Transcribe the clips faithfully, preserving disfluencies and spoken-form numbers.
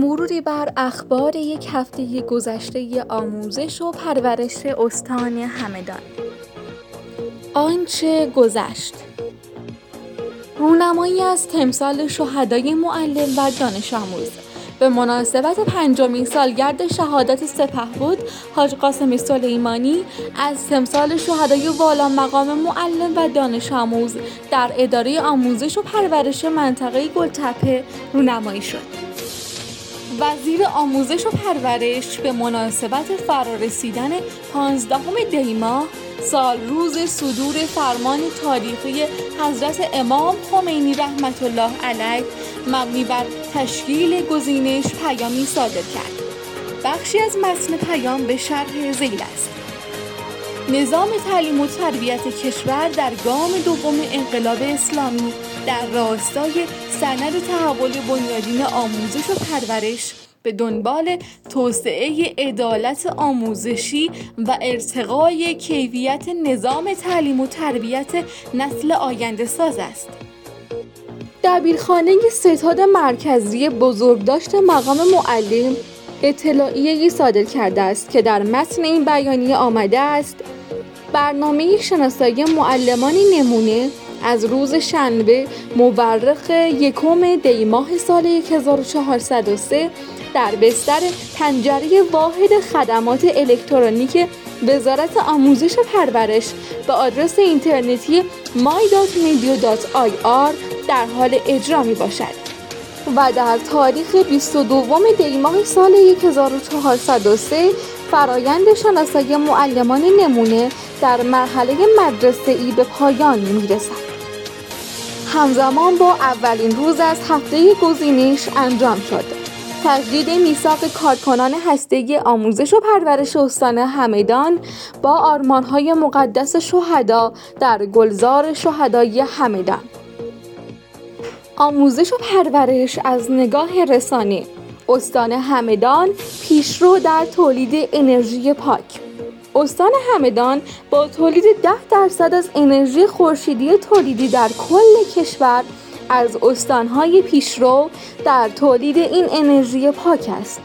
مروری بر اخبار یک هفته گذشته آموزش و پرورش استان همدان. آنچه گذشت. رونمایی از تمثال شهدای معلم و دانش آموز به مناسبت پنجمین سالگرد شهادت سپهبد حاج قاسم سلیمانی از تمثال شهدای والا مقام معلم و دانش آموز در اداره آموزش و پرورش منطقه گلتپه رونمایی شد. وزیر آموزش و پرورش به مناسبت فرارسیدن پانزدهم دی ماه سال روز صدور فرمان تاریخی حضرت امام خمینی رحمت الله علیه مبنی بر تشکیل گزینش پیامی صادر کرد. بخشی از متن پیام به شرح ذیل است. نظام تعلیم و تربیت کشور در گام دوم انقلاب اسلامی در راستای سند تحول بنیادین آموزش و پرورش به دنبال توسعه عدالت آموزشی و ارتقای کیفیت نظام تعلیم و تربیت نسل آینده ساز است. دبیرخانه ستاد مرکزی بزرگداشت مقام معلم اطلاعیه‌ای صادر کرده است که در متن این بیانیه آمده است: برنامه شناسایی معلمان نمونه از روز شنبه مورخ یکم دی ماه سال هزار و چهارصد و سه در بستر پنجره واحد خدمات الکترونیک وزارت آموزش و پرورش به آدرس اینترنتی مای دات میدیو دات آی آر در حال اجرا می باشد و در تاریخ بیست و دوم دی ماه سال هزار و چهارصد و سه فرایند شناسایی معلمان نمونه در مرحله مدرسه‌ای به پایان می‌رسد. همزمان با اولین روز از هفته گزینش انجام شد تجدید میثاق کارکنان هسته‌ای آموزش و پرورش استان همدان با آرمان‌های مقدس شهدا در گلزار شهدای همدان. آموزش و پرورش از نگاه رسانه. استان همدان پیشرو در تولید انرژی پاک. استان همدان با تولید ده درصد از انرژی خورشیدی تولیدی در کل کشور از استان‌های پیشرو در تولید این انرژی پاک است.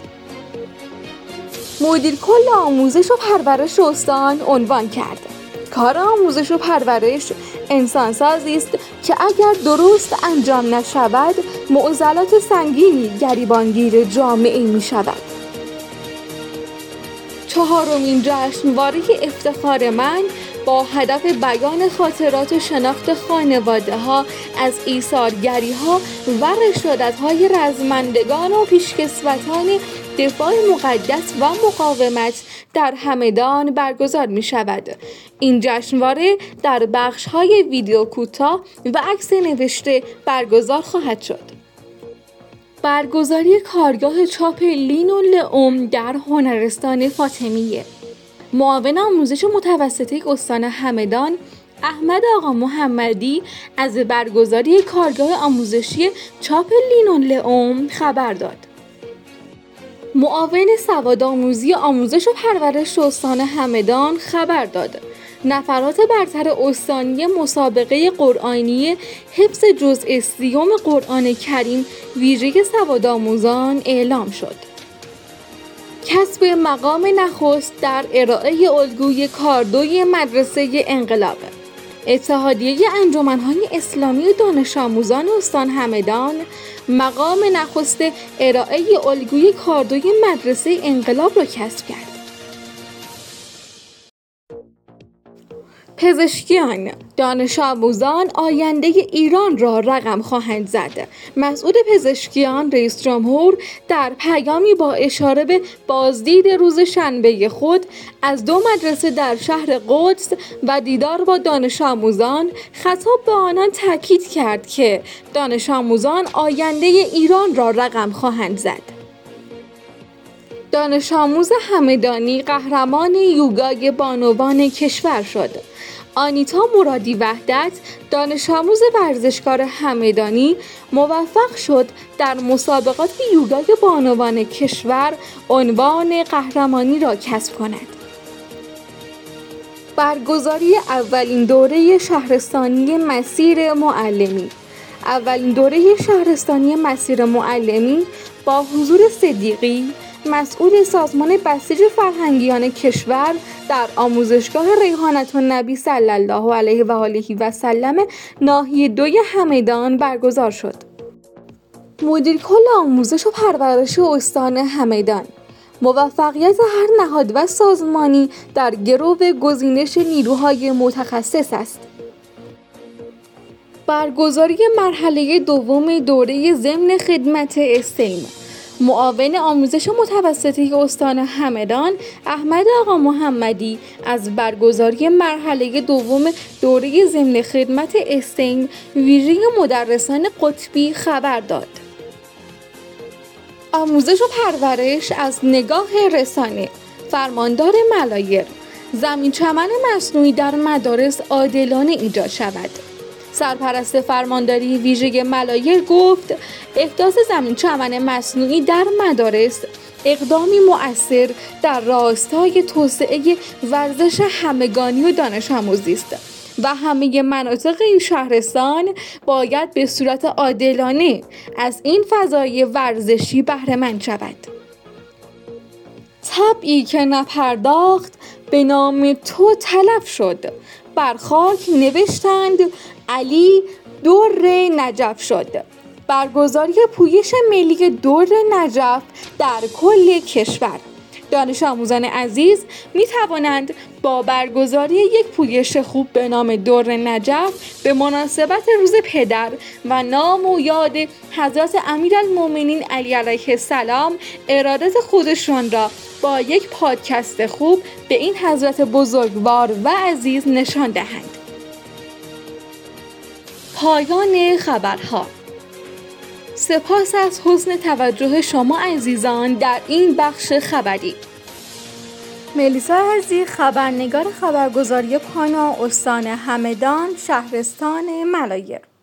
مدیر کل آموزش و پرورش استان عنوان کرد: کار آموزش و پرورش انسانسازی است که اگر درست انجام نشود معضلات سنگینی گریبانگیر جامعه می شود. چهارمین جشنواره افتخار من با هدف بیان خاطرات و شناخت خانواده‌ها از ایثارگری‌ها و رشادت‌های رزمندگان و پیشکسوتان دفاع مقدس و مقاومت در همدان برگزار می شود. این جشنواره در بخش‌های ویدیو کوتاه و عکس نوشته برگزار خواهد شد. برگزاری کارگاه چاپ لین و لئوم در هنرستان فاطمیه. معاون آموزش متوسطه استان همدان احمد آقا محمدی از برگزاری کارگاه آموزشی چاپ لین و لئوم خبر داد. معاون سوادآموزی آموزش و پرورش استان همدان خبر داد نفرات برتر استانی مسابقه قرآنی حفظ جزء سیوم قرآن کریم ویژه سوادآموزان اعلام شد. کسب مقام نخست در ارائه الگوی کاردوی مدرسه انقلاب. اتحادیه انجمن‌های اسلامی و دانش آموزان استان همدان مقام نخست ارائه الگوی کاردوی مدرسه انقلاب را کسب کرد. پزشکیان، دانش آموزان آینده ایران را رقم خواهند زد. مسئول پزشکیان رئیس جمهور در پیامی با اشاره به بازدید روز شنبه خود از دو مدرسه در شهر قدس و دیدار با دانش آموزان خطاب به آنان تاکید کرد که دانش آموزان آینده ایران را رقم خواهند زد. دانش آموز همدانی قهرمان یوگای بانوان کشور شد. آنیتا مرادی وحدت دانش آموز ورزشکار همدانی موفق شد در مسابقات یوگای بانوان کشور عنوان قهرمانی را کسب کند. برگزاری اولین دوره شهرستانی مسیر معلمی. اولین دوره شهرستانی مسیر معلمی با حضور صدیقی، مسئول سازمان بسیج فرهنگیان کشور، در آموزشگاه ریحانة النبی صلی الله علیه و آله و سلم ناحیه دوی همدان برگزار شد. مدیر کل آموزش و پرورش استان همدان: موفقیت هر نهاد و سازمانی در گرو گزینش نیروهای متخصص است. برگزاری مرحله دوم دوره ضمن خدمت استیم: معاون آموزش متوسطه استان همدان احمد آقا محمدی از برگزاری مرحله دوم دوره ضمن خدمت استیم ویژه مدرسان قطبی خبر داد. آموزش و پرورش از نگاه رسانه: فرماندار ملایر: زمین چمن مصنوعی در مدارس عادلانه ایجاد شود. سرپرست فرمانداری ویژه ملایر گفت احداث زمین چمن مصنوعی در مدارس اقدامی مؤثر در راستای توسعه ورزش همگانی و دانش آموزی است و همه مناطق این شهرستان باید به صورت عادلانه از این فضای ورزشی بهره مند شود. طبعی که نپرداخت به نام تو تلف شد، بر خاک نوشتند علی در نجف شد. برگزاری پویش ملی در نجف در کل کشور: دانش آموزان عزیز می توانند با برگزاری یک پویش خوب به نام در نجف به مناسبت روز پدر و نام و یاد حضرت امیرالمؤمنین علی علیه السلام ارادت خودشان را با یک پادکست خوب به این حضرت بزرگوار و عزیز نشان دهند. پایان خبرها. سپاس از حسن توجه شما عزیزان در این بخش خبری. ملیسا عزیز، خبرنگار خبرگزاری پانا، استان همدان، شهرستان ملایر.